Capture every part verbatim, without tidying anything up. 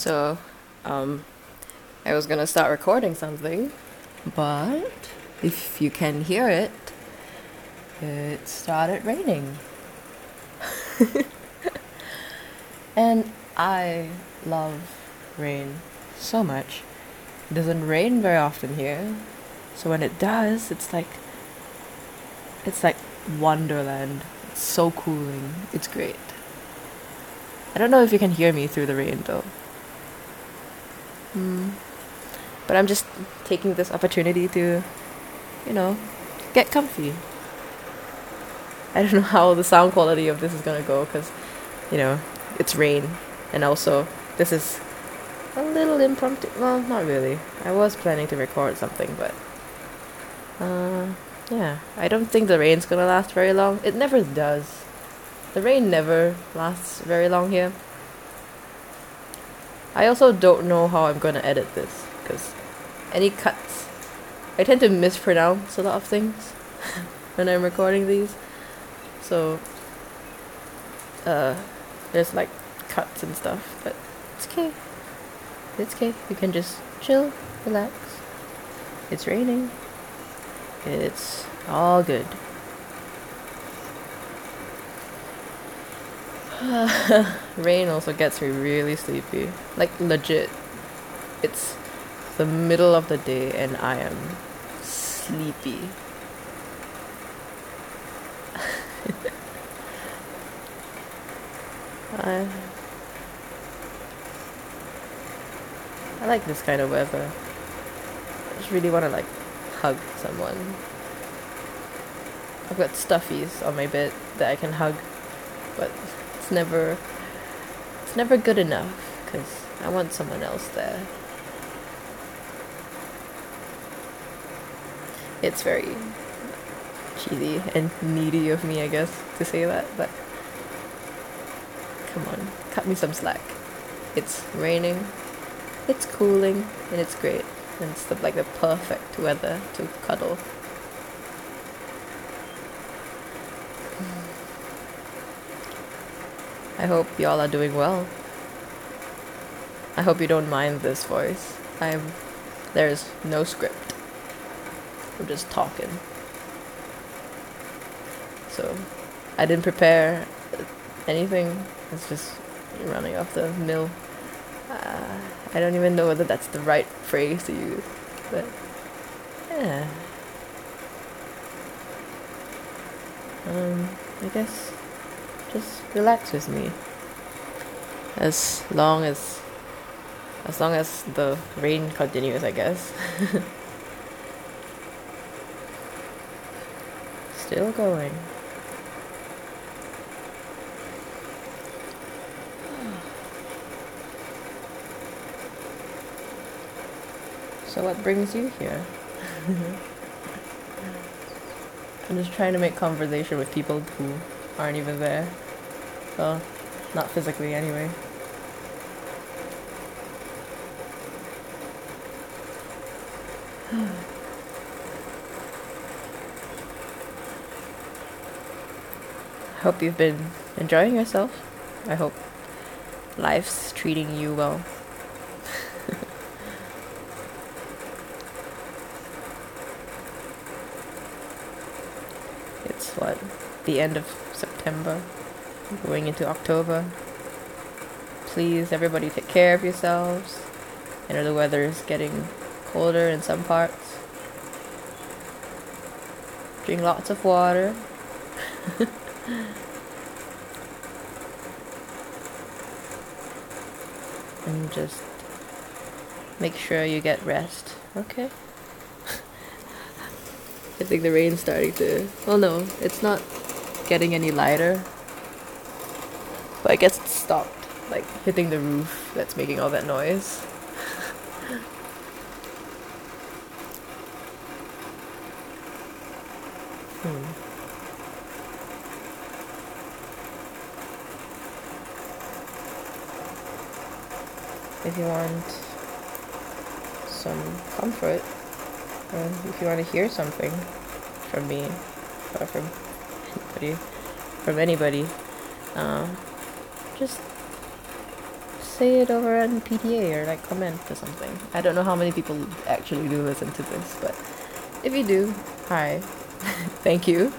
So, um, I was gonna start recording something, but if you can hear it, it started raining. And I love rain so much. It doesn't rain very often here, so when it does, it's like it's like wonderland. It's so cooling. It's great. I don't know if you can hear me through the rain though. Hmm. But I'm just taking this opportunity to, you know, get comfy. I don't know how the sound quality of this is gonna go because, you know, it's rain, and also this is a little impromptu. Well, not really. I was planning to record something, but uh, yeah, I don't think the rain's gonna last very long. It never does. The rain never lasts very long here. I also don't know how I'm gonna edit this because any cuts, I tend to mispronounce a lot of things when I'm recording these. So, uh, there's like cuts and stuff, but it's okay. It's okay. You can just chill, relax. It's raining. It's all good. Rain also gets me really sleepy. Like, legit. It's the middle of the day and I am sleepy. I, I like this kind of weather. I just really want to like hug someone. I've got stuffies on my bed that I can hug, but it's never it's never good enough because I want someone else there. It's very cheesy and needy of me, I guess, to say that, but come on, cut me some slack. It's raining, it's cooling, and it's great. And it's the, like the perfect weather to cuddle. I hope y'all are doing well. I hope you don't mind this voice. I'm there's no script. I'm just talking. So I didn't prepare anything. It's just running off the mill. Uh, I don't even know whether that's the right phrase to use, but yeah. Um, I guess just relax with me. As long as, as long as the rain continues, I guess. Still going. So what brings you here? I'm just trying to make conversation with people who aren't even there. Well, not physically anyway. I hope you've been enjoying yourself. I hope life's treating you well. It's what, the end of September, going into October. Please, everybody, take care of yourselves. I know the weather is getting colder in some parts. Drink lots of water. And just make sure you get rest, okay? I think the rain's starting to... Well, no, it's not getting any lighter. But I guess it stopped, like, hitting the roof that's making all that noise. hmm. If you want some comfort, or if you want to hear something from me, or from anybody, from anybody, um, just say it over on P T A or like comment or something. I don't know how many people actually do listen to this, but if you do, hi. Thank you.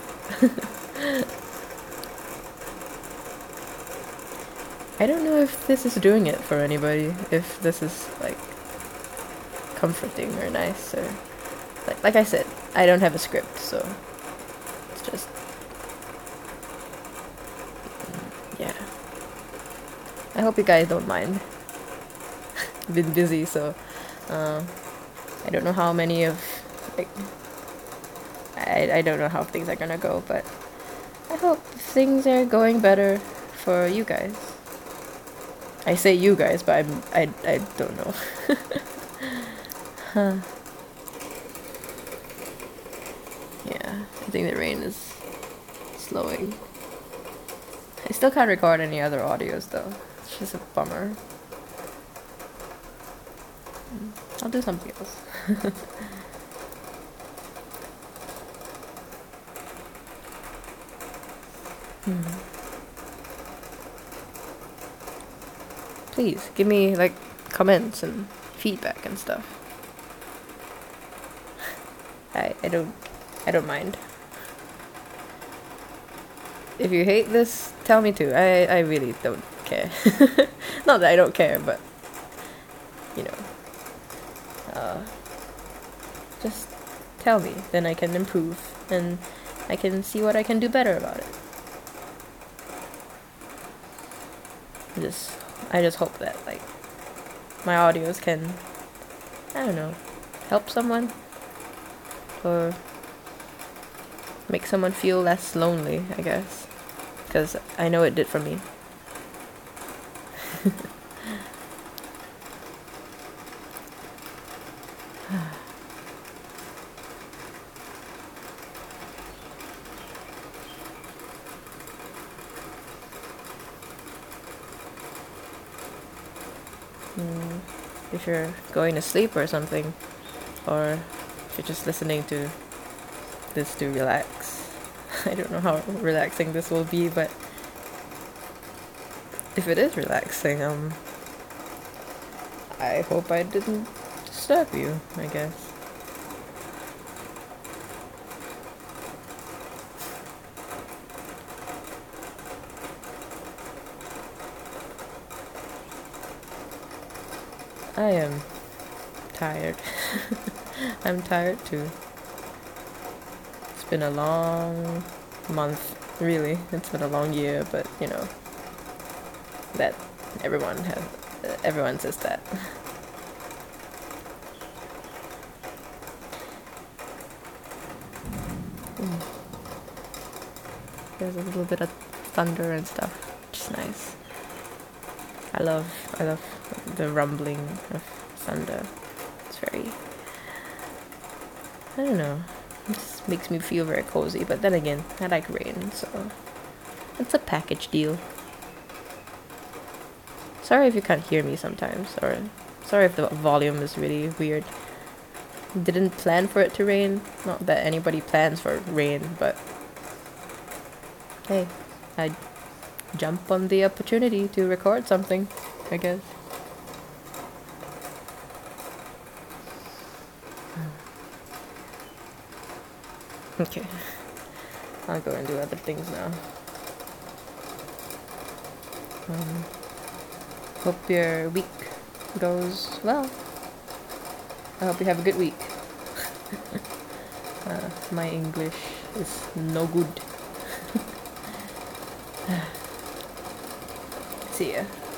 I don't know if this is doing it for anybody, if this is like comforting or nice or like, like I said, I don't have a script, so it's just yeah. I hope you guys don't mind. Been busy, so uh, I don't know how many of like I I don't know how things are gonna go, but I hope things are going better for you guys. I say you guys, but I'm, I I don't know. Huh. Yeah, I think the rain is slowing. I still can't record any other audios though. It's just a bummer. I'll do something else. hmm. Please give me like comments and feedback and stuff. I I don't I don't mind. If you hate this, tell me too. I I really don't care. Not that I don't care, but you know, uh, just tell me. Then I can improve and I can see what I can do better about it. Just I just hope that like my audios can, I don't know, help someone or make someone feel less lonely, I guess, because I know it did for me. Mm, if you're going to sleep or something, or if you're just listening to this to relax. I don't know how relaxing this will be, but if it is relaxing, um, I hope I didn't disturb you, I guess. I am tired. I'm tired too. It's been a long month, really. It's been a long year, but you know, that everyone has, everyone says that. Mm. There's a little bit of thunder and stuff, which is nice. I love, I love the rumbling of thunder. It's very, I don't know, it just makes me feel very cozy, but then again, I like rain, so it's a package deal. Sorry if you can't hear me sometimes, or sorry if the volume is really weird. Didn't plan for it to rain, not that anybody plans for rain, but hey, I jump on the opportunity to record something, I guess. Okay, I'll go and do other things now. Um, hope your week goes well. I hope you have a good week. uh, my English is no good. See ya.